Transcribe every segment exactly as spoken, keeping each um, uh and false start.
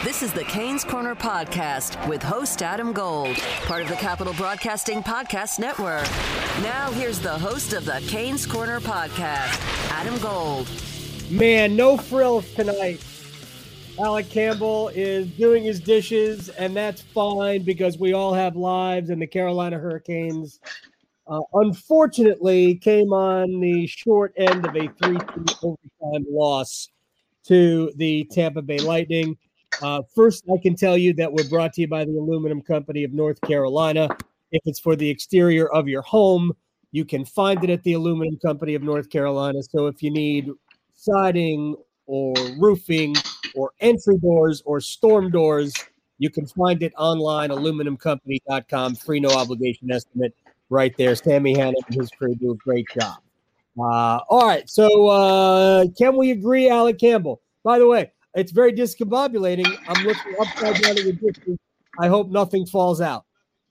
This is the Canes Corner Podcast with host Adam Gold, part of the Capital Broadcasting Podcast Network. Now here's the host of the Canes Corner Podcast, Adam Gold. Man, no frills tonight. Alec Campbell is doing his dishes, and that's fine because we all have lives, and the Carolina Hurricanes uh, unfortunately came on the short end of a three two overtime loss to the Tampa Bay Lightning. Uh, first, I can tell you that we're brought to you by the Aluminum Company of North Carolina. If it's for the exterior of your home, you can find it at the Aluminum Company of North Carolina. So if you need siding or roofing or entry doors or storm doors, you can find it online, aluminum company dot com. Free, no obligation estimate right there. Sammy Hanna and his crew do a great job. Uh, all right, so uh, can we agree, Alec Campbell? By the way, it's very discombobulating. I'm looking upside down at the dishes. I hope nothing falls out.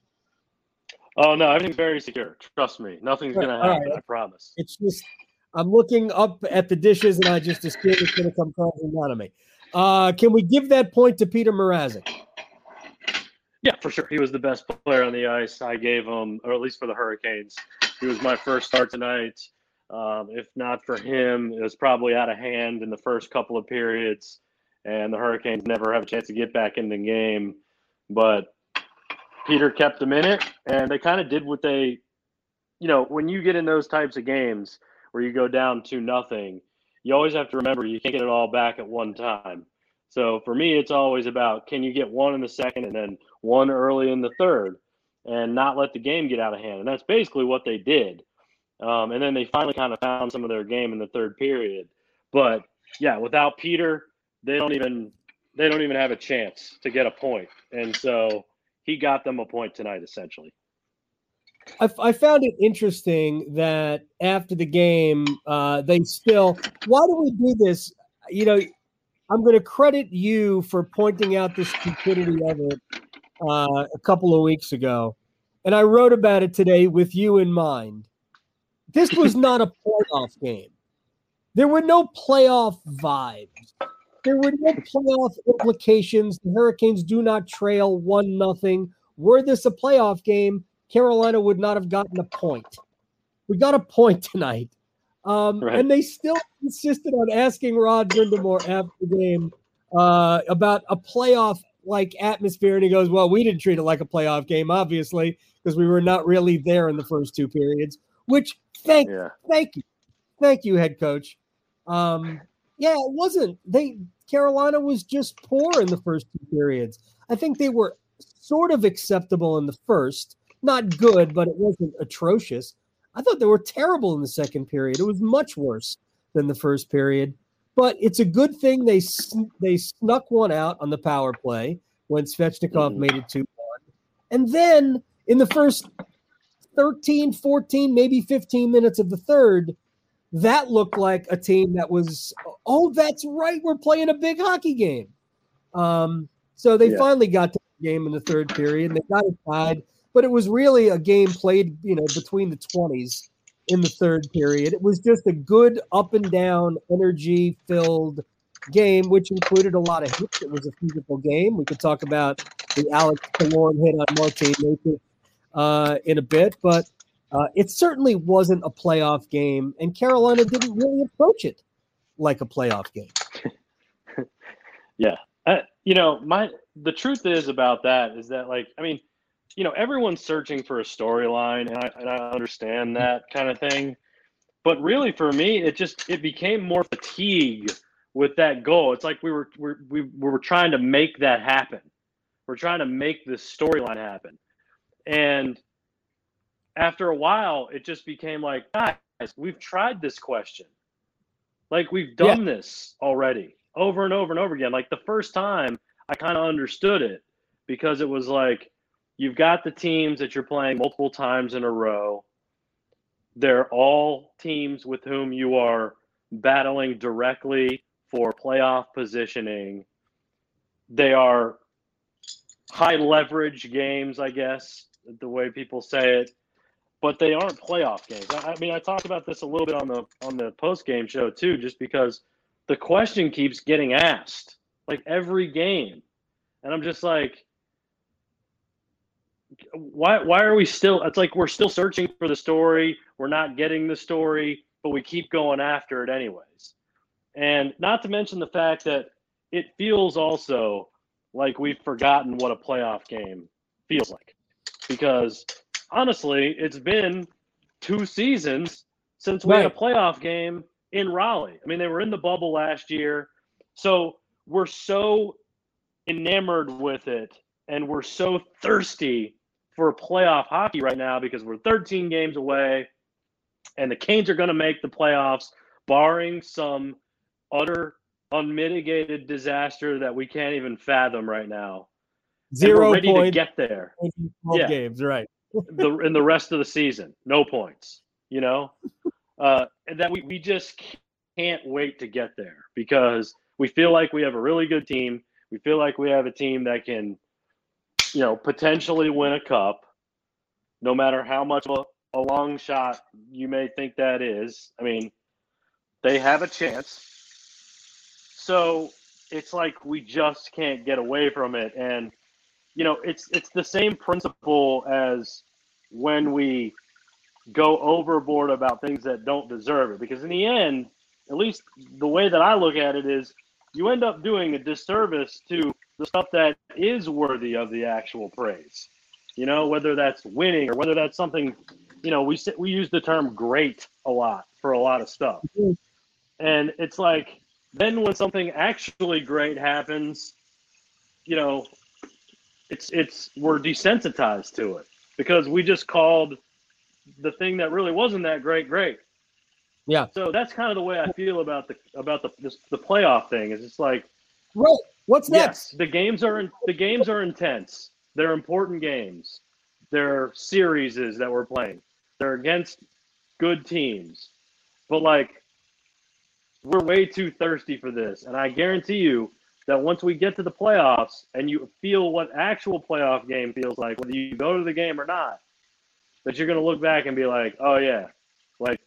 Oh, no, everything's very secure. Trust me. Nothing's going to happen, right. I promise. It's just I'm looking up at the dishes, and I just assume it's going to come crashing down on me. Uh, can we give that point to Peter Mrazek? Yeah, for sure. He was the best player on the ice. I gave him, or at least for the Hurricanes. He was my first start tonight. Um, if not for him, it was probably out of hand in the first couple of periods, and the Hurricanes never have a chance to get back in the game. But Peter kept them in it, and they kind of did what they, you know, when you get in those types of games where you go down to nothing, you always have to remember you can't get it all back at one time. So for me, it's always about, can you get one in the second and then one early in the third and not let the game get out of hand? And that's basically what they did. Um, and then they finally kind of found some of their game in the third period. But yeah, without Peter, they don't even they don't even have a chance to get a point. And so he got them a point tonight, essentially. I, I found it interesting that after the game, uh, they still. Why do we do this? You know, I'm going to credit you for pointing out the stupidity of it uh, a couple of weeks ago, and I wrote about it today with you in mind. This was not a playoff game. There were no playoff vibes. There were no playoff implications. The Hurricanes do not trail one nothing. Were this a playoff game, Carolina would not have gotten a point. We got a point tonight. Um, right. And they still insisted on asking Rod Brindamore after the game uh, about a playoff-like atmosphere. And he goes, well, we didn't treat it like a playoff game, obviously, because we were not really there in the first two periods, which thank, yeah. thank you. Thank you, head coach. Um, yeah, it wasn't. They Carolina was just poor in the first two periods. I think they were sort of acceptable in the first. Not good, but it wasn't atrocious. I thought they were terrible in the second period. It was much worse than the first period. But it's a good thing they they snuck one out on the power play when Svechnikov mm-hmm. made it two one. And then in the first thirteen, fourteen, maybe fifteen minutes of the third, that looked like a team that was, oh, that's right, we're playing a big hockey game. Um, so they yeah. finally got to the game in the third period, and they got it tied. But it was really a game played, you know, between the twenties in the third period. It was just a good up and down, energy-filled game, which included a lot of hits. It was a physical game. We could talk about the Alex Killorn hit on Martin Necas uh, in a bit, but uh, it certainly wasn't a playoff game, and Carolina didn't really approach it like a playoff game. yeah. Uh, you know, my the truth is about that is that, like, I mean, you know, everyone's searching for a storyline, and I, and I understand that kind of thing. But really, for me, it just it became more fatigue with that goal. It's like we were we're, we we were trying to make that happen. We're trying to make this storyline happen. And after a while, it just became like, guys, we've tried this question. Like, we've done yeah. this already over and over and over again. Like, the first time, I kind of understood it because it was like, you've got the teams that you're playing multiple times in a row. They're all teams with whom you are battling directly for playoff positioning. They are high leverage games, I guess, the way people say it, but they aren't playoff games. I, I mean, I talked about this a little bit on the on the post-game show too, just because the question keeps getting asked, like every game. And I'm just like, why why are we still – it's like we're still searching for the story. We're not getting the story, but we keep going after it anyways. And not to mention the fact that it feels also like we've forgotten what a playoff game feels like. Because, honestly, it's been two seasons since we Right. had a playoff game in Raleigh. I mean, they were in the bubble last year. So we're so enamored with it, and we're so thirsty for playoff hockey right now because we're thirteen games away, and the Canes are going to make the playoffs, barring some utter unmitigated disaster that we can't even fathom right now. Zero and we're ready points. to get there. twelve Yeah. games, right? the in the rest of the season, no points. You know, uh, and that we we just can't wait to get there because we feel like we have a really good team. We feel like we have a team that can, you know, potentially win a cup, no matter how much of a, a long shot you may think that is. I mean, they have a chance. So it's like we just can't get away from it. And, you know, it's it's the same principle as when we go overboard about things that don't deserve it. Because in the end, at least the way that I look at it is, you end up doing a disservice to the stuff that is worthy of the actual praise. You know, whether that's winning or whether that's something, you know, we we use the term great a lot for a lot of stuff. And it's like, then when something actually great happens, you know, it's it's we're desensitized to it because we just called the thing that really wasn't that great great. Yeah. So that's kind of the way I feel about the about the this, the playoff thing. Is it's like, right. What's next? yes, the games are the games are intense. They're important games. They're series that we're playing. They're against good teams. But like, we're way too thirsty for this, and I guarantee you that once we get to the playoffs and you feel what actual playoff game feels like, whether you go to the game or not, that you're going to look back and be like, oh yeah, like,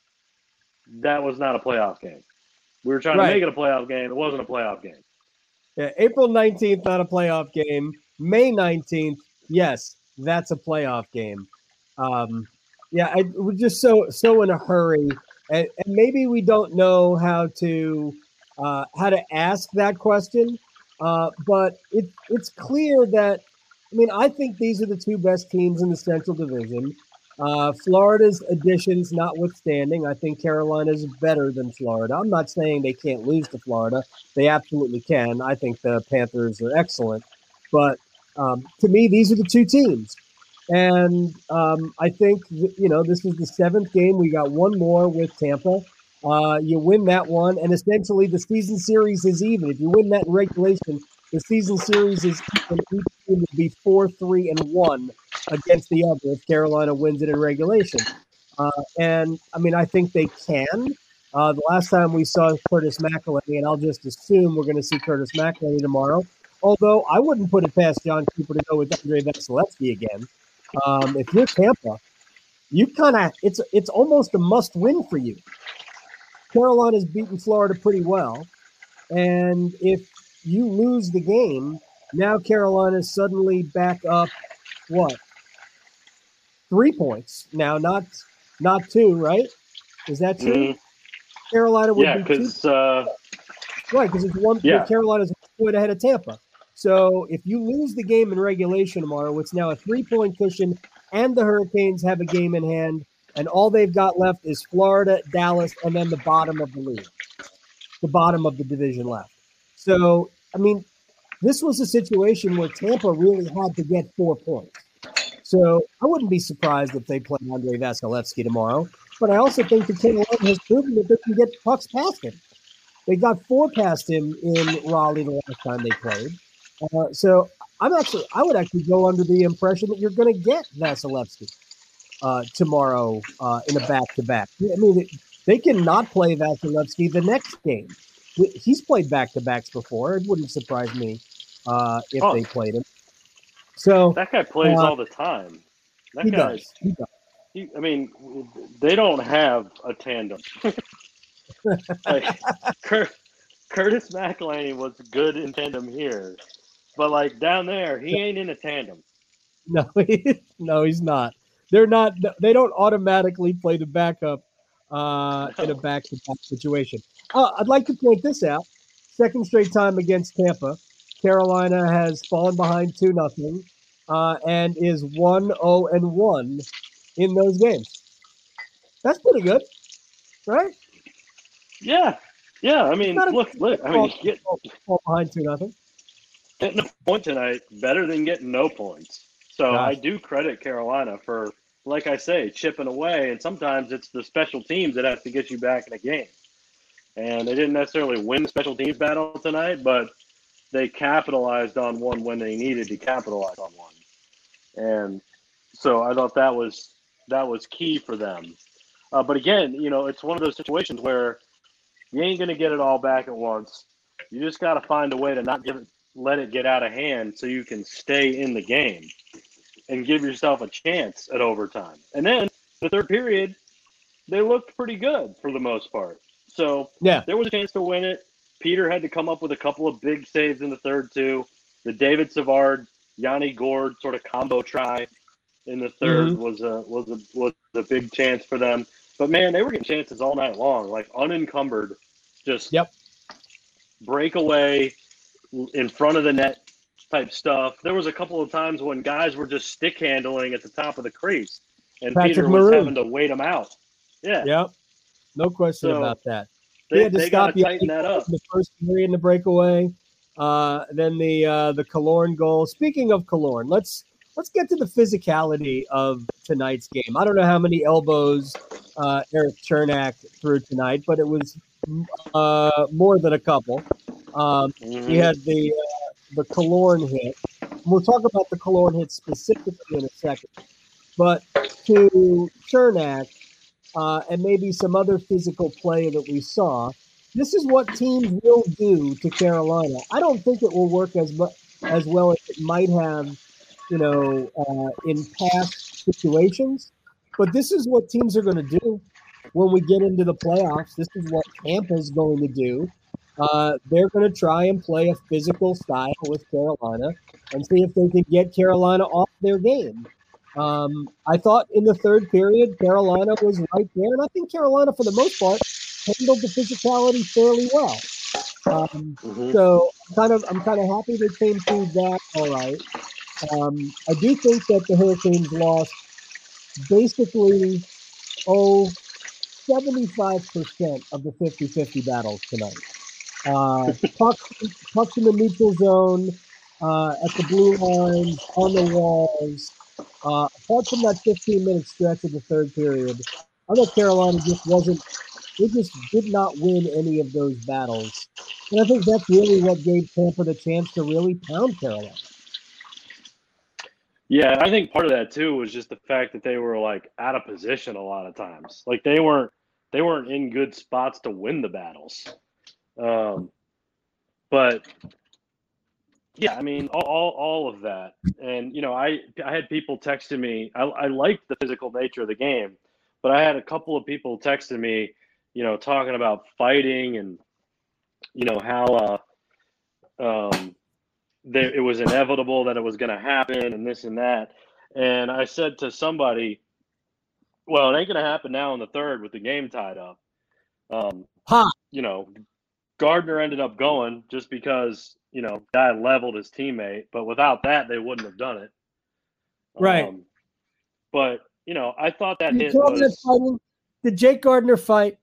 that was not a playoff game. We were trying Right. to make it a playoff game. It wasn't a playoff game. Yeah, April nineteenth, not a playoff game. May nineteenth, yes, that's a playoff game. Um, yeah, I, we're just so so in a hurry, and, and maybe we don't know how to uh, how to ask that question. Uh, but it, it's clear that, I mean, I think these are the two best teams in the Central Division. Uh, Florida's additions notwithstanding, I think Carolina's better than Florida. I'm not saying they can't lose to Florida. They absolutely can. I think the Panthers are excellent. But um, to me, these are the two teams. And um, I think, that, you know, this is the seventh game. We got one more with Tampa. Uh, you win that one, and essentially the season series is even. If you win that in regulation, the season series is even. Each team would be four, three, and one against the other if Carolina wins it in regulation. Uh, and, I mean, I think they can. Uh, the last time we saw Curtis McElhinney, and I'll just assume we're going to see Curtis McElhinney tomorrow, although I wouldn't put it past John Cooper to go with Andrei Vasilevsky again. Um, if you're Tampa, you kind of it's it's almost a must-win for you. Carolina's beaten Florida pretty well, and if you lose the game, now Carolina's suddenly back up what? Three points now, not not two, right? Is that two? Mm, Carolina would yeah, be two. because uh, Right, because it's one. Yeah. Carolina's one point ahead of Tampa. So if you lose the game in regulation tomorrow, it's now a three-point cushion, and the Hurricanes have a game in hand, and all they've got left is Florida, Dallas, and then the bottom of the league, the bottom of the division left. So, I mean, this was a situation where Tampa really had to get four points. So I wouldn't be surprised if they play Andrei Vasilevsky tomorrow. But I also think the Carolina has proven that they can get pucks past him. They got four past him in Raleigh the last time they played. Uh, so I'm actually, I would actually go under the impression that you're going to get Vasilevsky uh, tomorrow uh, in a back-to-back. I mean, they, they can not play Vasilevsky the next game. He's played back-to-backs before. It wouldn't surprise me uh, if Oh. they played him. So that guy plays uh, all the time. That he guy's, does. He does. he, I mean, they don't have a tandem. like, Cur- Curtis McElhinney was good in tandem here. but like down there, he ain't in a tandem. No, he, no, he's not. They're not. They don't automatically play the backup uh, No. in a back-to-back situation. Uh, I'd like to point this out. Second straight time against Tampa, Carolina has fallen behind two nothing uh, and is one oh and one in those games. That's pretty good, right? Yeah, yeah. I mean, Not a- look, look. I mean, get, fall behind two nothing. getting a point tonight better than getting no points. So Gosh. I do credit Carolina for, like I say, chipping away. And sometimes it's the special teams that have to get you back in a game. And they didn't necessarily win the special teams battle tonight, but they capitalized on one when they needed to capitalize on one. And so I thought that was that was key for them. Uh, but again, you know, it's one of those situations where you ain't going to get it all back at once. You just got to find a way to not give it, let it get out of hand so you can stay in the game and give yourself a chance at overtime. And then the third period, they looked pretty good for the most part. So Yeah. there was a chance to win it. Peter had to come up with a couple of big saves in the third, too. The David Savard, Yanni Gourde sort of combo try in the third Mhm. was a was a was a big chance for them. But man, they were getting chances all night long, like unencumbered, just Yep. breakaway in front of the net type stuff. There was a couple of times when guys were just stick handling at the top of the crease, and Patrick Peter was Maroon. having to wait them out. Yeah, Yep. No question So, about that. they, He had to they stop got to you tighten that up. in the first period in the breakaway. Uh, then the uh, the Killorn goal. Speaking of Killorn, let's let's get to the physicality of tonight's game. I don't know how many elbows uh, Eric Chernak threw tonight, but it was uh, more than a couple. Um, Mhm. He had the uh, the Killorn hit. We'll talk about the Killorn hit specifically in a second. But to Chernak uh, and maybe some other physical play that we saw, this is what teams will do to Carolina. I don't think it will work as mu- as well as it might have, you know, uh, in past situations. But this is what teams are going to do when we get into the playoffs. This is what Tampa's going to do. Uh, they're going to try and play a physical style with Carolina and see if they can get Carolina off their game. Um, I thought in the third period, Carolina was right there, and I think Carolina, for the most part, handled the physicality fairly well. Um, Mhm. so I'm kind of I'm kind of happy they came through that all right. Um, I do think that the Hurricanes lost basically oh seventy-five percent of the fifty-fifty battles tonight. Uh, pucks, pucks in the neutral zone, uh, at the blue lines, on the walls. Uh, apart from that fifteen-minute stretch of the third period, I thought Carolina just wasn't – they just did not win any of those battles. And I think that's really what gave Tampa the chance to really pound Carolina. Yeah, I think part of that too was just the fact that they were like out of position a lot of times. Like they weren't they weren't in good spots to win the battles. Um, but yeah, I mean all, all all of that, and you know, I I had people texting me. I I liked the physical nature of the game, but I had a couple of people texting me, you know, talking about fighting and you know how uh um. There, it was inevitable that it was going to happen and this and that. And I said to somebody, well, it ain't going to happen now in the third with the game tied up. Um, Ha! You know, Gardner ended up going just because, you know, guy leveled his teammate. But without that, they wouldn't have done it. Right. Um, but, you know, I thought that You hit call that was fighting? Did Jake Gardner fight?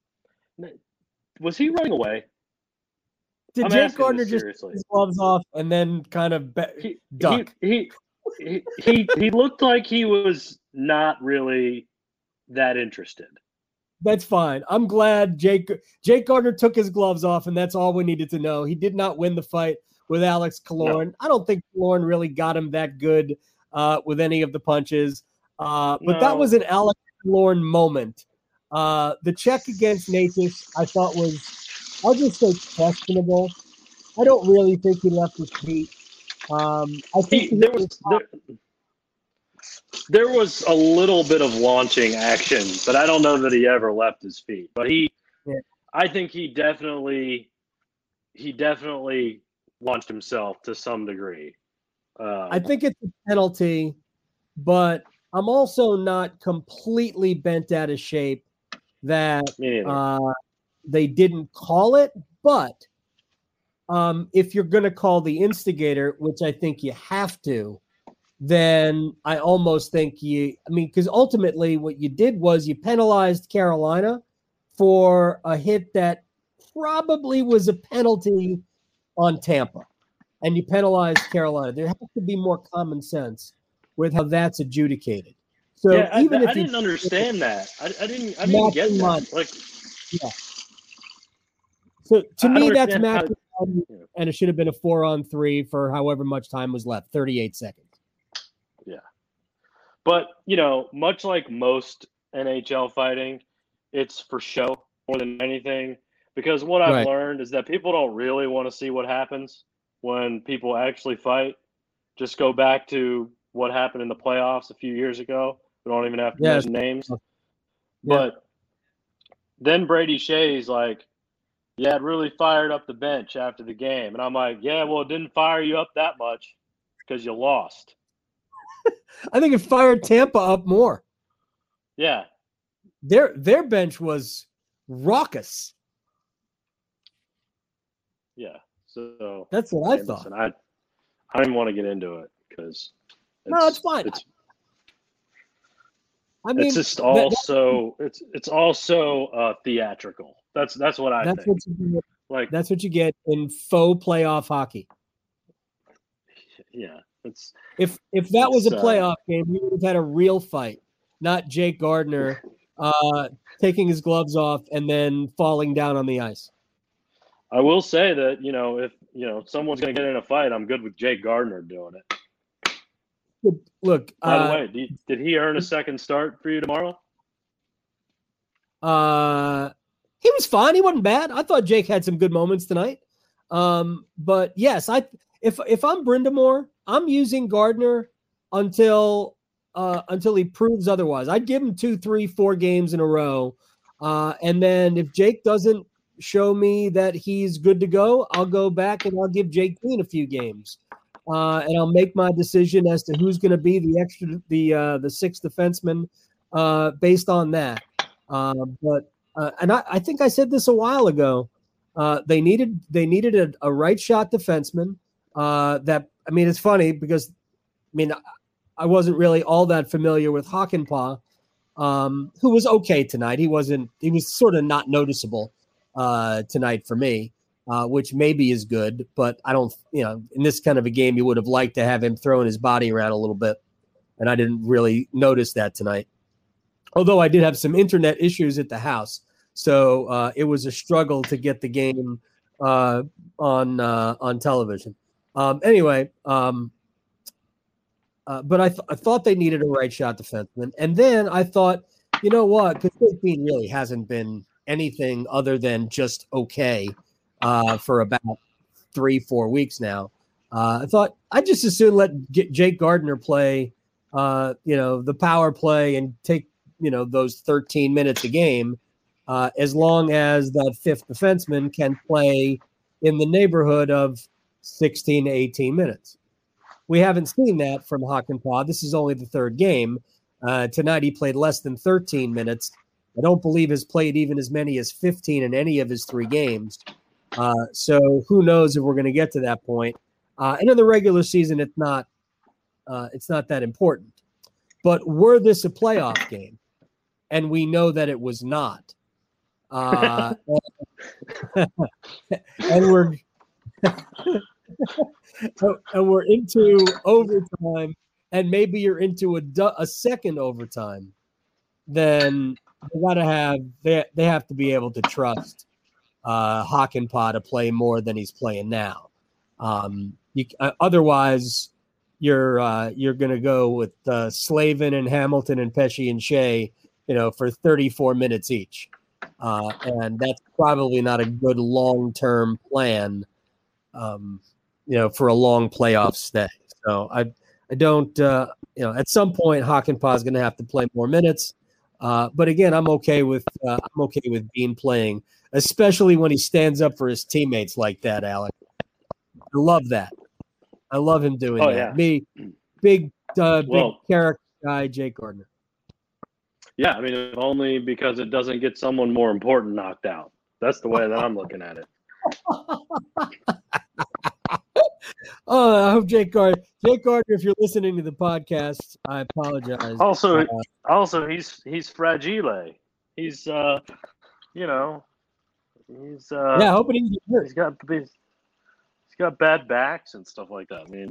– was he running away? Did I'm Jake asking Gardner this just seriously. take his gloves off and then kind of be- He, duck? He, he, he, he, he looked like he was not really that interested. That's fine. I'm glad Jake Jake Gardner took his gloves off, and that's all we needed to know. He did not win the fight with Alex Killorn. No. I don't think Killorn really got him that good uh, with any of the punches. Uh, but No. that was an Alex Killorn moment. Uh, the check against Natchez, I thought was, I'll just say questionable. I don't really think he left his feet. Um, I think He, he there was there, there was a little bit of launching action, but I don't know that he ever left his feet. But he, Yeah. I think he definitely, he definitely launched himself to some degree. Um, I think it's a penalty, but I'm also not completely bent out of shape that uh, they didn't call it. But um, if you're going to call the instigator, which I think you have to, then I almost think you – I mean, because ultimately what you did was you penalized Carolina for a hit that probably was a penalty on Tampa, and you penalized Carolina. There has to be more common sense with how that's adjudicated. So yeah, even I, if I didn't you, understand that. I, I didn't. I didn't get that. Money. Like, yeah. So to I me, that's match how, yeah. and it should have been a four on three for however much time was left, thirty-eight seconds. Yeah, but you know, much like most N H L fighting, it's for show more than anything. Because what I've right. learned is that people don't really want to see what happens when people actually fight. Just go back to what happened in the playoffs a few years ago. We don't even have to yes. mention names. Yeah. But then Brady Shea's like, yeah, it really fired up the bench after the game. And I'm like, yeah, well, it didn't fire you up that much because you lost. I think it fired Tampa up more. Yeah. Their their bench was raucous. Yeah. So that's what I, I thought. Listen, I I didn't want to get into it because no, it's fine. It's, I mean, it's just also that, it's it's also uh, theatrical. That's that's what I that's think. What you get. Like that's what you get in faux playoff hockey. Yeah, it's if if that was a playoff uh, game, we would have had a real fight, not Jake Gardiner uh, taking his gloves off and then falling down on the ice. I will say that, you know, if, you know, someone's going to get in a fight, I'm good with Jake Gardiner doing it. Look, by uh, the way, did, did he earn a second start for you tomorrow? Uh, he was fine. He wasn't bad. I thought Jake had some good moments tonight. Um, but yes, I if if I'm Brind'Amour, I'm using Gardiner until uh, until he proves otherwise. I'd give him two, three, four games in a row, uh, and then if Jake doesn't show me that he's good to go, I'll go back and I'll give Jake Green a few games, uh, and I'll make my decision as to who's going to be the extra the uh, the sixth defenseman uh, based on that. Uh, but uh, and I, I think I said this a while ago. Uh, they needed they needed a, a right shot defenseman. Uh, that I mean, it's funny because I mean I wasn't really all that familiar with Hakanpää, um, who was okay tonight. He wasn't. He was sort of not noticeable uh, tonight for me, uh, which maybe is good. But I don't. You know, in this kind of a game, you would have liked to have him throwing his body around a little bit, and I didn't really notice that tonight. Although I did have some internet issues at the house, so uh, it was a struggle to get the game uh, on uh, on television. Um, anyway, um, uh, but I, th- I thought they needed a right shot defenseman, and then I thought, you know what? Because Jake Bean really hasn't been anything other than just okay uh, for about three, four weeks now. Uh, I thought I'd just as soon let J- Jake Gardiner play, uh, you know, the power play and take. You know, those thirteen minutes a game, uh, as long as that fifth defenseman can play in the neighborhood of sixteen to eighteen minutes. We haven't seen that from Hakanpää. This is only the third game. Uh, tonight he played less than thirteen minutes. I don't believe has played even as many as fifteen in any of his three games. Uh, so who knows if we're going to get to that point. Uh, and in the regular season, it's not, uh, it's not that important. But were this a playoff game? And we know that it was not. Uh, and, and we're and we're into overtime, and maybe you're into a, a second overtime. Then they got to have they they have to be able to trust uh, Hakanpää to play more than he's playing now. Um, you, uh, otherwise, you're uh, you're going to go with uh, Slavin and Hamilton and Pesce and Shea. You know, for thirty-four minutes each. Uh, and that's probably not a good long-term plan, um, you know, for a long playoff stay. So I I don't, uh, you know, at some point Hakanpää is going to have to play more minutes. Uh, but again, I'm okay with uh, I'm okay with Bean playing, especially when he stands up for his teammates like that, Alec. I love that. I love him doing Oh, that. yeah. Me, big, uh, big Well- character guy, Jake Gardner. Yeah, I mean, if only because it doesn't get someone more important knocked out. That's the way that I'm looking at it. Oh, I hope Jake Gardner. Jake Gardner, if you're listening to the podcast, I apologize. Also, Uh, also he's he's fragile. He's uh, you know, he's uh, yeah, I hope it didn't get hurt. he's got he's, he's got bad backs and stuff like that. I mean,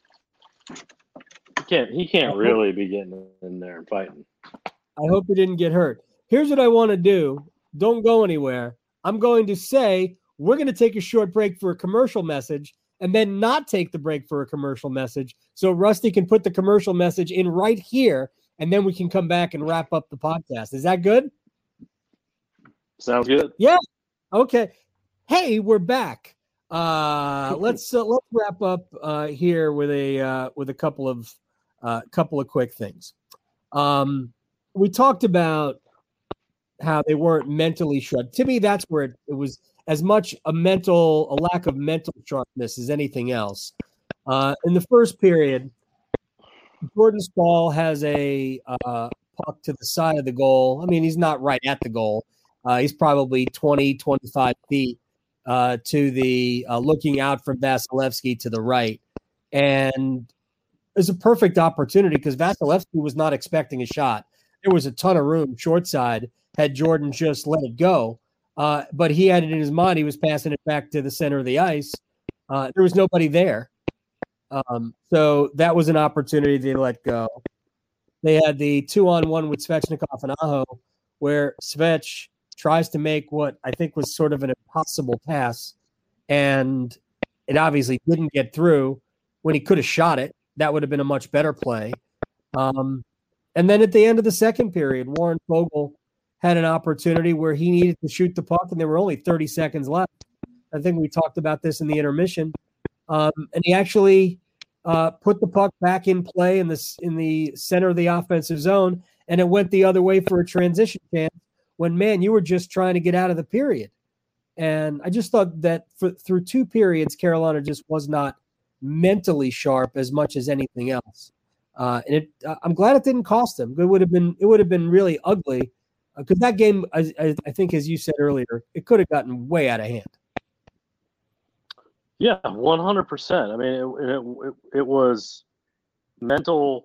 he can't he can't really be getting in there and fighting. I hope he didn't get hurt. Here's what I want to do. Don't go anywhere. I'm going to say we're going to take a short break for a commercial message and then not take the break for a commercial message. So Rusty can put the commercial message in right here, and then we can come back and wrap up the podcast. Is that good? Sounds good. Yeah. Okay. Hey, we're back. Uh, let's uh, let's wrap up uh, here with a uh, with a couple of uh, couple of quick things. Um, we talked about how they weren't mentally sharp. To me, that's where it, it was as much a mental, a lack of mental sharpness as anything else. Uh, in the first period, Jordan's ball has a uh, puck to the side of the goal. I mean, he's not right at the goal. Uh, he's probably twenty, twenty-five feet uh, to the uh, looking out from Vasilevsky to the right. And it's a perfect opportunity because Vasilevsky was not expecting a shot. There was a ton of room short side had Jordan just let it go. Uh, but he had it in his mind. He was passing it back to the center of the ice. Uh, there was nobody there. Um, so that was an opportunity to let go. They had the two-on-one with Svechnikov and Aho, where Svech tries to make what I think was sort of an impossible pass, and it obviously didn't get through when he could have shot it. That would have been a much better play. Um, and then at the end of the second period, Warren Foegele had an opportunity where he needed to shoot the puck, and there were only thirty seconds left. I think we talked about this in the intermission. Um, and he actually uh, put the puck back in play in the, in the center of the offensive zone, and it went the other way for a transition chance when, man, you were just trying to get out of the period. And I just thought that for, through two periods, Carolina just was not mentally sharp as much as anything else. Uh, and it, uh, I'm glad it didn't cost them. It would have been it would have been really ugly because uh, that game, I, I, I think, as you said earlier, it could have gotten way out of hand. Yeah, one hundred percent. I mean, it, it, it was mental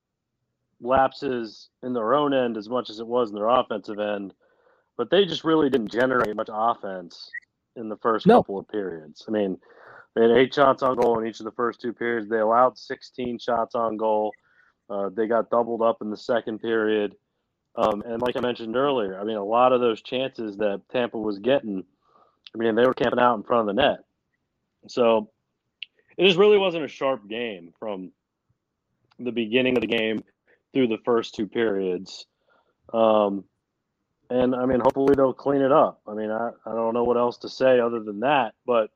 lapses in their own end as much as it was in their offensive end, but they just really didn't generate much offense in the first No. couple of periods. I mean, they had eight shots on goal in each of the first two periods. They allowed sixteen shots on goal. Uh, they got doubled up in the second period. Um, and like I mentioned earlier, I mean, a lot of those chances that Tampa was getting, I mean, they were camping out in front of the net. So it just really wasn't a sharp game from the beginning of the game through the first two periods. Um, and, I mean, hopefully they'll clean it up. I mean, I, I don't know what else to say other than that. But,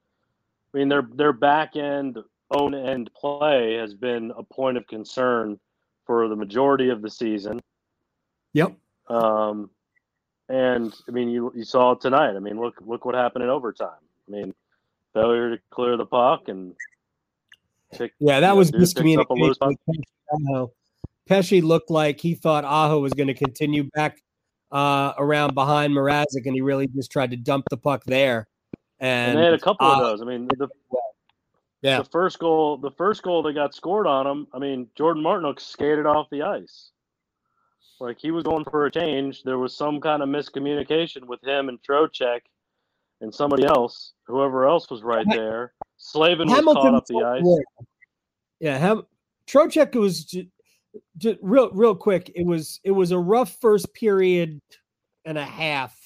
I mean, their, their back-end, own-end play has been a point of concern for the majority of the season. Yep. Um, and, I mean, you you saw it tonight. I mean, look look what happened in overtime. I mean, failure to clear the puck and pick, Yeah, that you know, was dude picks up a loose miscommunication. puck. Pesce looked like he thought Aho was going to continue back uh, around behind Mrazek, and he really just tried to dump the puck there. And, And they had a couple uh, of those. I mean, the Yeah. the first goal, the first goal that got scored on him. I mean, Jordan Martinook skated off the ice, like he was going for a change. There was some kind of miscommunication with him and Trocheck and somebody else, whoever else was right there. Slavin was caught up the ice. Yeah, yeah Ham- Trocheck was just, just real, real quick. It was it was a rough first period and a half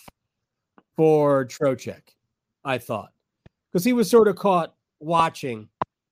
for Trocheck, I thought, because he was sort of caught watching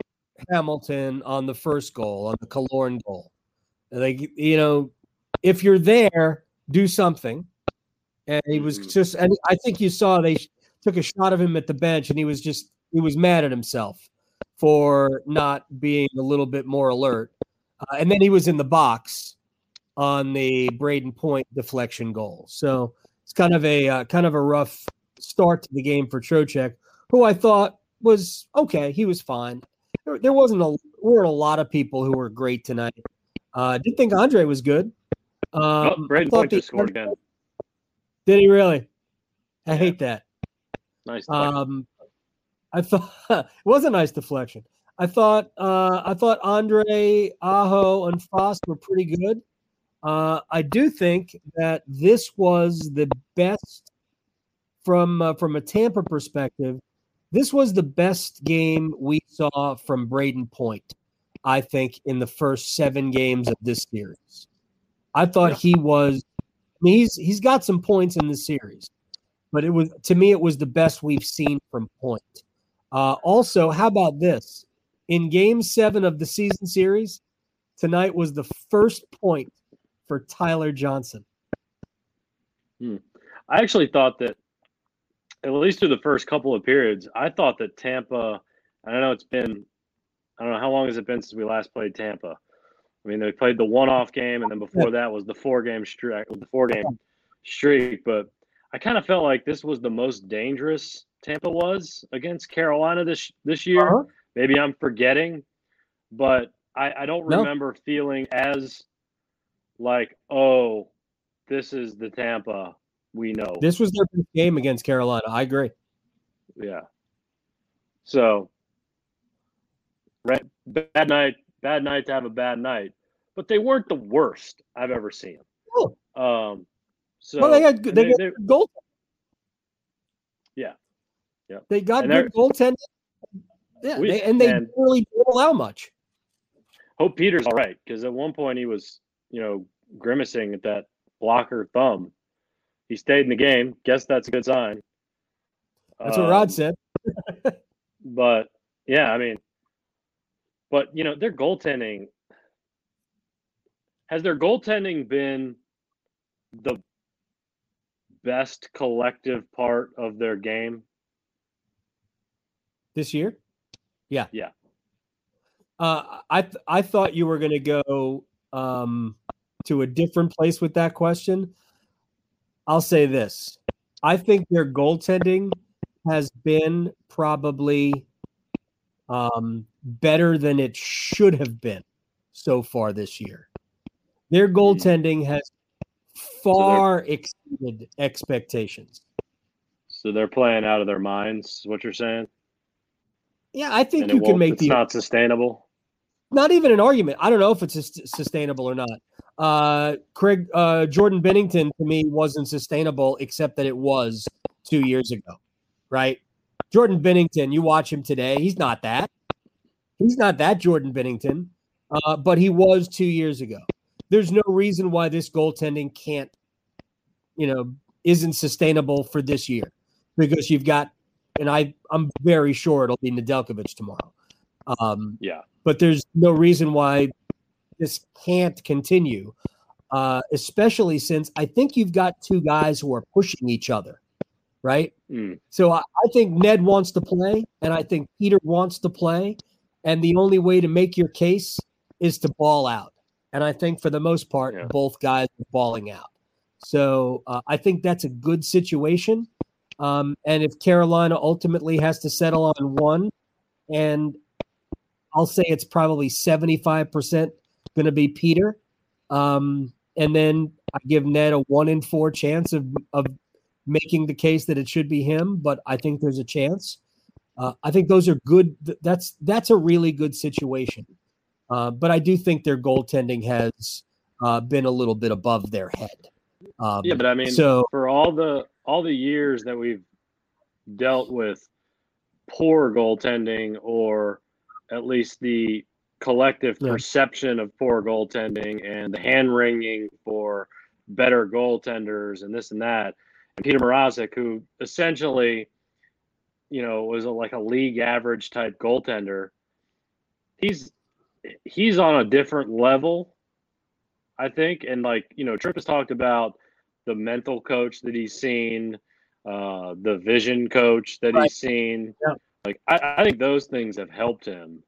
Hamilton on the first goal, on the Killorn goal. Like, you know, if you're there, do something. And he was just, and I think you saw they took a shot of him at the bench, and he was just, he was mad at himself for not being a little bit more alert. Uh, and then he was in the box on the Braden Point deflection goal. So it's kind of a uh, kind of a rough start to the game for Trocheck, who I thought was okay. He was fine. There, there wasn't a weren't a lot of people who were great tonight. I uh, did think Andre was good. Um, oh, Braden Point just scored again. Did he really? I Yeah. hate that. Nice. Deflection. Um, I thought it was a nice deflection. I thought uh, I thought Andre, Aho, and Foss were pretty good. Uh, I do think that this was the best from uh, from a Tampa perspective. This was the best game we saw from Braden Point, I think, in the first seven games of this series. I thought Yeah. he was I mean, he's he's got some points in the series, but it was to me it was the best we've seen from Point. Uh, also, how about this? In game seven of the season series, tonight was the first point for Tyler Johnson. Hmm. I actually thought that, at least through the first couple of periods, I thought that Tampa, I don't know, it's been, I don't know, how long has it been since we last played Tampa? I mean, they played the one-off game, and then before that was the four-game streak, the four-game streak. But I kind of felt like this was the most dangerous Tampa was against Carolina this this year. Uh-huh. Maybe I'm forgetting, but I, I don't No. remember feeling as like, oh, this is the Tampa we know. This was their best game against Carolina. I agree. Yeah. So, right, bad night, bad night to have a bad night, but they weren't the worst I've ever seen. Oh. Um, so Well, they got good, they, they, got they, good goal. yeah, yeah, They got and good goaltending. Yeah, we, they, and they and really didn't allow much. hope Peter's all right, because at one point he was, you know, grimacing at that blocker thumb. He stayed in the game. Guess that's a good sign. That's what Rod Um, said. But yeah, I mean, but you know, their goaltending has their goaltending been the best collective part of their game This year? Yeah. Yeah. Uh, I th- I thought you were going to go um, to a different place with that question. I'll say this. I think their goaltending has been probably um, better than it should have been so far this year. Their goaltending has far so exceeded expectations. So they're playing out of their minds, is what you're saying? Yeah, I think and you can make it's the – It's not sustainable? Not even an argument. I don't know if it's sustainable or not. Uh, Craig uh, Jordan Binnington to me wasn't sustainable, except that it was two years ago, right? Jordan Binnington, you watch him today, he's not that. He's not that Jordan Binnington, uh, but he was two years ago. There's no reason why this goaltending can't, you know, isn't sustainable for this year, because you've got, and I I'm very sure it'll be Nedeljkovic tomorrow. Um, yeah. But there's no reason why this can't continue, uh, especially since I think you've got two guys who are pushing each other, right? Mm. So I, I think Ned wants to play, and I think Peter wants to play, and the only way to make your case is to ball out. And I think for the most part, yeah. both guys are balling out. So uh, I think that's a good situation. Um, and if Carolina ultimately has to settle on one, and I'll say it's probably seventy-five percent going to be Peter. Um, and then I give Ned a one in four chance of, of making the case that it should be him, but I think there's a chance. Uh, I think those are good. That's, that's a really good situation. Uh, but I do think their goaltending has uh, been a little bit above their head. Um, yeah, but I mean, so, for all the, all the years that we've dealt with poor goaltending, or at least the collective yeah. perception of poor goaltending and the hand-wringing for better goaltenders and this and that. And Peter Mrazek, who essentially, you know, was a, like a league average type goaltender, he's he's on a different level, I think. And, like, you know, Tripp has talked about the mental coach that he's seen, uh, the vision coach that right. he's seen. Yeah. Like, I, I think those things have helped him.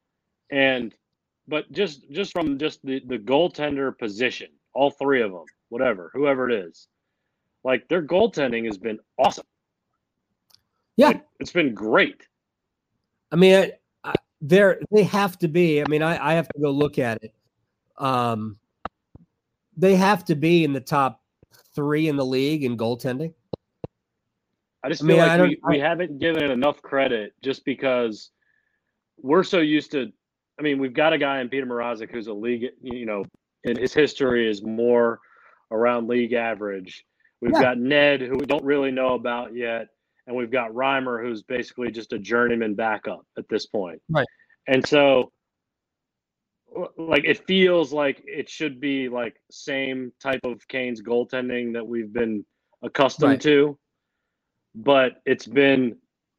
And, but just, just from just the, the goaltender position, all three of them, whatever, whoever it is, like, their goaltending has been awesome. Yeah. Like, it's been great. I mean, I, I, they're they have to be. I mean, I, I have to go look at it. Um, they have to be in the top three in the league in goaltending. I just I feel mean, like I don't- we, we haven't given it enough credit just because we're so used to. I mean, we've got a guy in Peter Mrazek who's a league, you know, and his history is more around league average. We've Yeah. got Ned, who we don't really know about yet, and we've got Reimer, who's basically just a journeyman backup at this point. Right. And so, like, it feels like it should be like same type of Canes goaltending that we've been accustomed Right. to, but it's been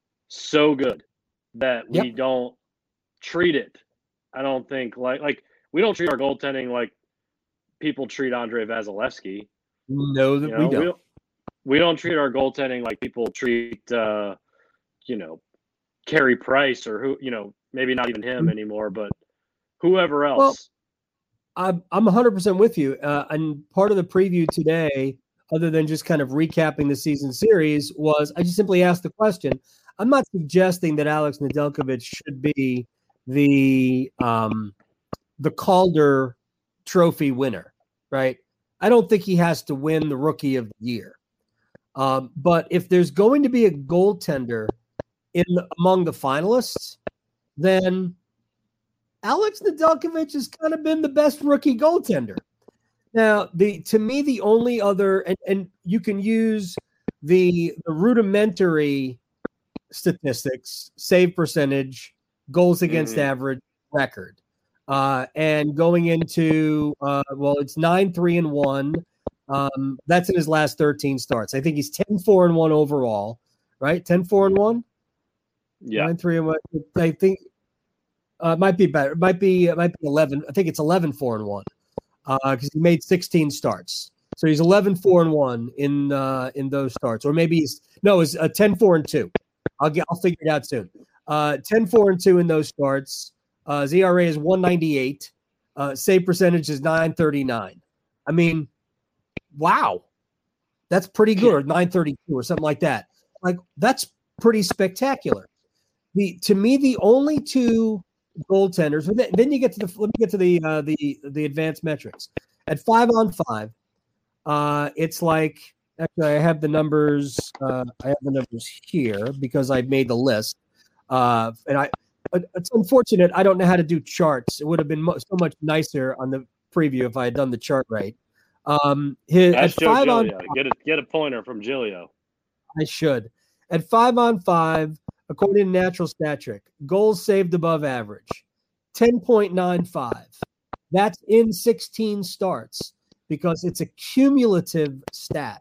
so good that we Yep. don't treat it. I don't think like like we don't treat our goaltending like people treat Andre Vasilevsky. No, that You we know, we don't. don't we don't treat our goaltending like people treat uh, you know, Carey Price or who, you know, maybe not even him anymore, but whoever else. Well, I'm I'm one hundred percent with you. Uh, and part of the preview today, other than just kind of recapping the season series, was I just simply asked the question. I'm not suggesting that Alex Nedeljkovic should be the um, the Calder Trophy winner, right? I don't think he has to win the Rookie of the Year. Um, but if there's going to be a goaltender in among the finalists, then Alex Nedeljkovic has kind of been the best rookie goaltender. Now, the to me, the only other, and, and you can use the, the rudimentary statistics, save percentage, goals against Mhm. average, record. Uh, and going into, uh, well, it's nine three and one. Um, that's in his last thirteen starts. I think he's ten four and one overall, right? ten four and one? Yeah. nine three and one. I think uh, it might be better. It might be, it might be eleven. I think it's eleven four and one because he made sixteen starts. So he's eleven four and one in uh, in those starts. Or maybe he's, no, it's uh, ten four and two. I'll get, I'll figure it out soon. Uh, ten four and two in those starts. Uh, his E R A is one ninety-eight. Uh, save percentage is nine thirty-nine. I mean, wow. That's pretty good. Or nine thirty-two or something like that. Like, that's pretty spectacular. The to me, the only two goaltenders. Then, then you get to the. Let me get to the uh, the the advanced metrics. At five on five, uh, it's like actually I have the numbers. Uh, I have the numbers here because I made the list. Uh, and I, it's unfortunate I don't know how to do charts. It would have been mo- so much nicer on the preview if I had done the chart right. Um, his, That's at Joe five on Giglio. Get a get a pointer from Giglio. I should. At five on five, according to Natural Stat Trick, goals saved above average, ten point nine five. That's in sixteen starts because it's a cumulative stat.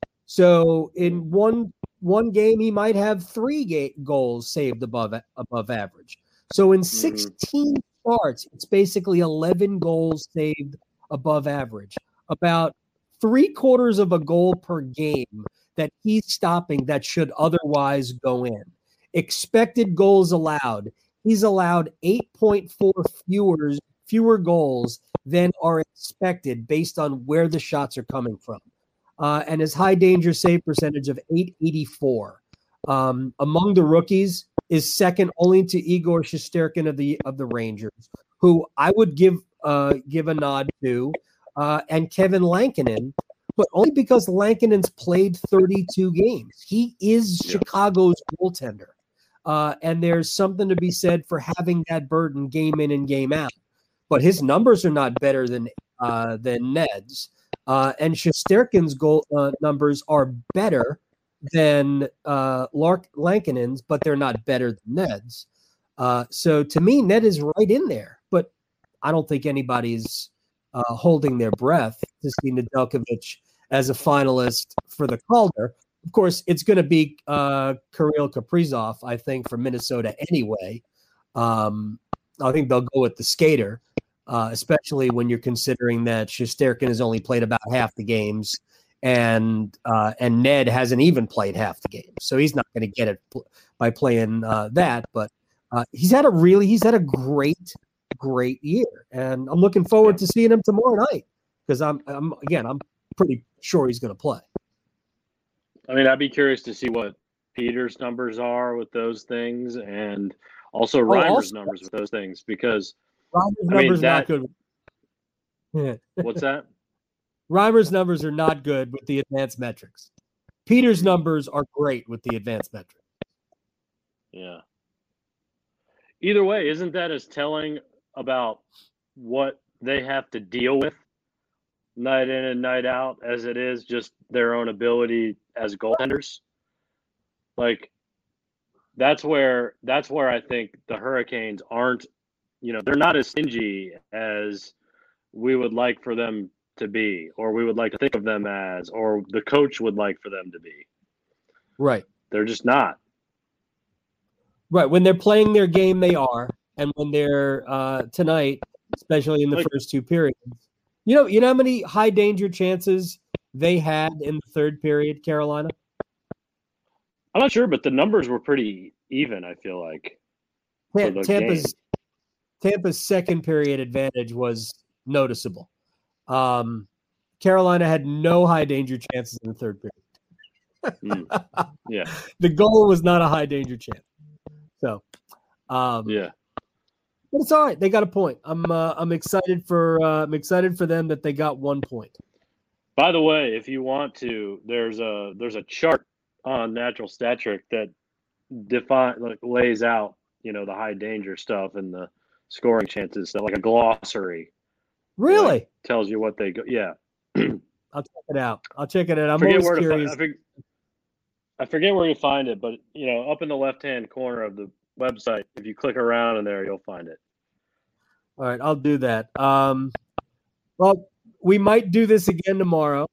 So in one one game, he might have three ga- goals saved above above average. So in sixteen mm-hmm. starts, it's basically eleven goals saved above average. About three quarters of a goal per game that he's stopping that should otherwise go in. Expected goals allowed. He's allowed eight point four fewer, fewer goals than are expected based on where the shots are coming from. Uh, and his high danger save percentage of eight eighty-four. Um, among the rookies is second only to Igor Shesterkin of the of the Rangers, who I would give uh, give a nod to, uh, and Kevin Lankinen, but only because Lankinen's played thirty-two games. He is yeah. Chicago's goaltender. Uh, and there's something to be said for having that burden game in and game out. But his numbers are not better than uh, than Ned's. Uh, and Shesterkin's goal uh, numbers are better than uh, Lark Lankinen's, but they're not better than Ned's. Uh, so to me, Ned is right in there. But I don't think anybody's uh, holding their breath to see Nedeljkovic as a finalist for the Calder. Of course, it's going to be uh, Kirill Kaprizov, I think, from Minnesota anyway. Um, I think they'll go with the skater, uh, especially when you're considering that Shesterkin has only played about half the games, and uh, and Ned hasn't even played half the games, so he's not going to get it pl- by playing uh, that. But uh, he's had a really, he's had a great, great year, and I'm looking forward to seeing him tomorrow night because I'm, I'm again, I'm pretty sure he's going to play. I mean, I'd be curious to see what Peter's numbers are with those things. And Also, Oh, Reimer's also- numbers with those things because Reimer's I mean, numbers that- not good. Yeah. what's that? Reimer's numbers are not good with the advanced metrics. Peter's numbers are great with the advanced metrics. Yeah. Either way, isn't that as telling about what they have to deal with night in and night out as it is just their own ability as goaltenders? Like, that's where that's where I think the Hurricanes aren't, you know, they're not as stingy as we would like for them to be, or we would like to think of them as, or the coach would like for them to be. Right. They're just not. Right. When they're playing their game, they are. And when they're uh, tonight, especially in the Like- first two periods, you know, you know how many high danger chances they had in the third period, Carolina? I'm not sure, but the numbers were pretty even, I feel like. Ta- For the Tampa's Tampa's second period advantage was noticeable. Um, Carolina had no high danger chances in the third period. Mm. Yeah. The goal was not a high danger chance. So, um, Yeah. but it's all right. They got a point. I'm uh, I'm excited for uh, I'm excited for them that they got one point. By the way, if you want to, there's a there's a chart on Natural Stat Trick that define like lays out, you know, the high danger stuff and the scoring chances, so like a glossary. Really? Like, tells you what they go. Yeah. I'll check it out. I'll check it out. I'm forget always where to find, curious. I, forget, I forget where you find it, but you know, up in the left hand corner of the website, if you click around in there, you'll find it. All right, I'll do that. Um, well, we might do this again tomorrow.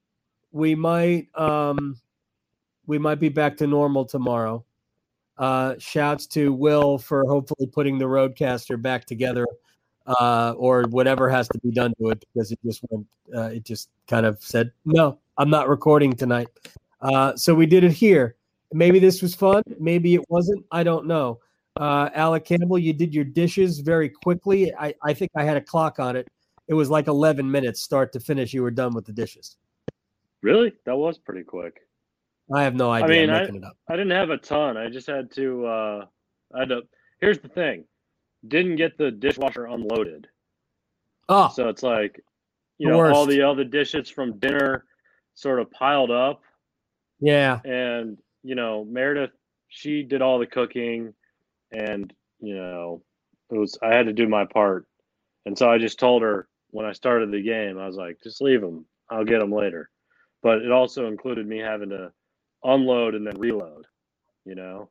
We might um, we might be back to normal tomorrow. Uh, shouts to Will for hopefully putting the Roadcaster back together, uh, or whatever has to be done to it, because it just went. Uh, it just kind of said, "No, I'm not recording tonight." Uh, so we did it here. Maybe this was fun. Maybe it wasn't. I don't know. Uh, Alec Campbell, you did your dishes very quickly. I, I think I had a clock on it. It was like eleven minutes start to finish. You were done with the dishes. Really? That was pretty quick. I have no idea. I mean, I'm I, making it up. I didn't have a ton. I just had to. Uh, I had to. Here's the thing: didn't get the dishwasher unloaded, Oh, so it's like, you The know, all worst. the other dishes from dinner sort of piled up, yeah. and you know, Meredith, she did all the cooking, and you know, it was I had to do my part, and so I just told her when I started the game, I was like, just leave them. I'll get them later. But it also included me having to unload and then reload, you know?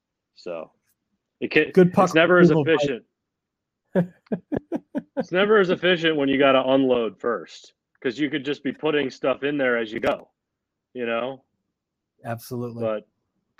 So it can, Good puck it's never as removal, efficient. It's never as efficient when you got to unload first, because you could just be putting stuff in there as you go, you know? Absolutely. But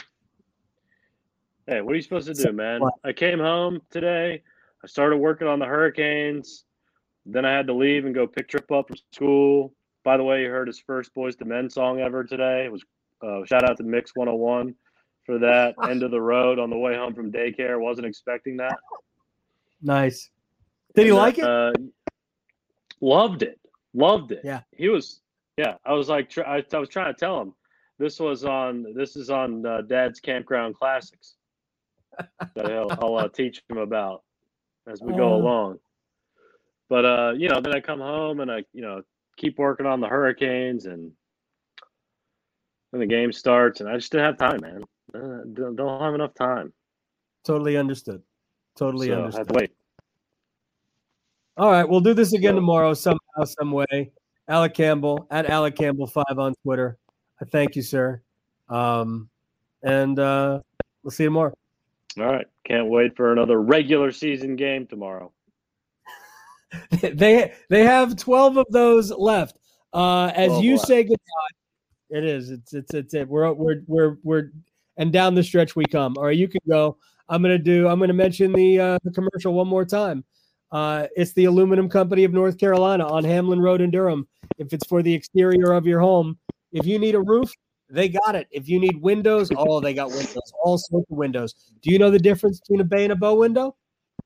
hey, what are you supposed to So do, man? what? I came home today. I started working on the Hurricanes. Then I had to leave and go pick Trip up from school. By the way, you heard his first Boys to Men song ever today. It was uh, shout out to Mix one oh one for that. End of the road on the way home from daycare. Wasn't expecting that. Nice. Did he And, like it? Uh, loved it. Loved it. Yeah. He was. Yeah. I was like, tr- I, I was trying to tell him this was on. This is on uh, Dad's Campground Classics. That I'll, I'll uh, teach him about as we go Uh. along. But uh, you know, then I come home and I, you know, keep working on the Hurricanes, and then the game starts, and I just didn't have time, man. Uh, don't, don't have enough time. Totally understood. Totally so I understood. have to wait. All right, we'll do this again So- tomorrow somehow, some way. Alec Campbell at Alec Campbell five on Twitter. I thank you, sir. Um, and uh, we'll see you tomorrow. All right, can't wait for another regular season game tomorrow. they they have twelve of those left. Uh, as twelve you left. say goodbye, it is. It's it's it's it. We're we're we're we're and down the stretch we come. All right, you can go. I'm gonna do. I'm gonna mention the uh, the commercial one more time. Uh, it's the Aluminum Company of North Carolina on Hamlin Road in Durham. If it's for the exterior of your home, if you need a roof, they got it. If you need windows, oh, they got windows. All sorts of windows. Do you know the difference between a bay and a bow window?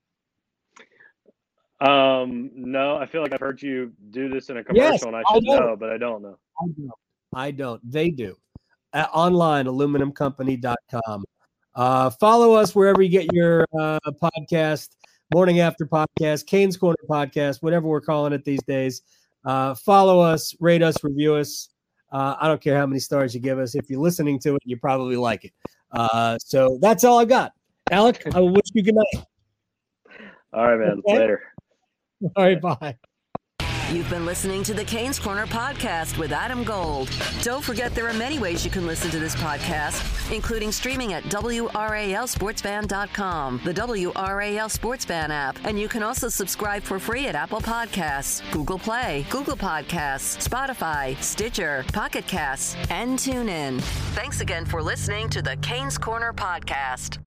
Um, no, I feel like I've heard you do this in a Yes, commercial, and I I should know. know, but I don't know. I don't. I don't. They do. Uh, online, aluminum company dot com. Uh, follow us wherever you get your uh, podcast, Morning After Podcast, Canes Corner Podcast, whatever we're calling it these days. Uh, follow us, rate us, review us. Uh, I don't care how many stars you give us. If you're listening to it, you probably like it. Uh, so that's all I got. Alec, I will wish you good night. All right, man. Okay? Later. All right, bye. You've been listening to the Canes Corner Podcast with Adam Gold. Don't forget there are many ways you can listen to this podcast, including streaming at W R A L sports fan dot com, the W R A L Sports Fan app, and you can also subscribe for free at Apple Podcasts, Google Play, Google Podcasts, Spotify, Stitcher, Pocket Casts, and TuneIn. Thanks again for listening to the Canes Corner Podcast.